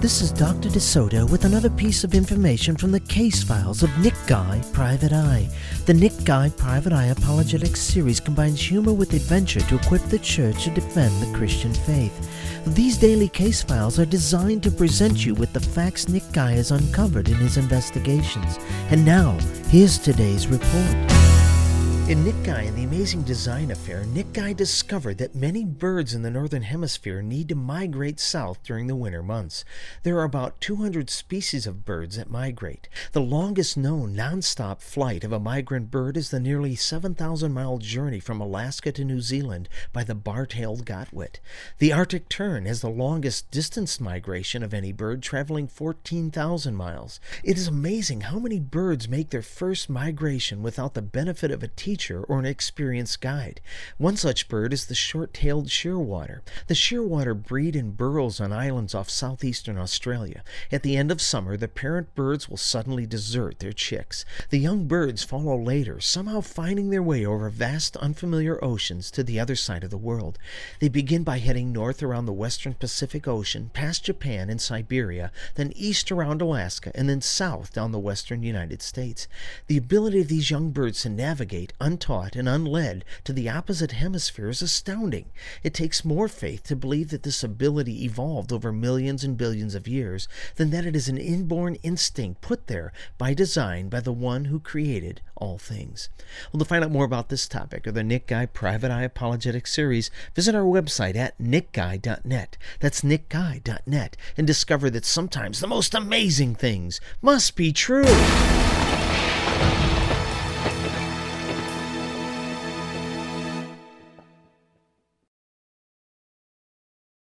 This is Dr. DeSoto with another piece of information from the case files of Nick Guy, Private Eye. The Nick Guy, Private Eye Apologetics series combines humor with adventure to equip the church to defend the Christian faith. These daily case files are designed to present you with the facts Nick Guy has uncovered in his investigations. And now, here's today's report. In Nick Guy and the Amazing Design Affair, Nick Guy discovered that many birds in the Northern Hemisphere need to migrate south during the winter months. There are about 200 species of birds that migrate. The longest known non-stop flight of a migrant bird is the nearly 7,000-mile journey from Alaska to New Zealand by the bar-tailed godwit. The Arctic tern has the longest distance migration of any bird, traveling 14,000 miles. It is amazing how many birds make their first migration without the benefit of a teacher or an experienced guide. One such bird is the short-tailed shearwater. The shearwater breed in burrows on islands off southeastern Australia. At the end of summer, the parent birds will suddenly desert their chicks. The young birds follow later, somehow finding their way over vast, unfamiliar oceans to the other side of the world. They begin by heading north around the western Pacific Ocean, past Japan and Siberia, then east around Alaska, and then south down the western United States. The ability of these young birds to navigate untaught and unled to the opposite hemisphere is astounding. It takes more faith to believe that this ability evolved over millions and billions of years than that it is an inborn instinct put there by design by the one who created all things. Well, to find out more about this topic or the Nick Guy Private Eye Apologetics series, visit our website at nickguy.net. That's nickguy.net, and discover that sometimes the most amazing things must be true.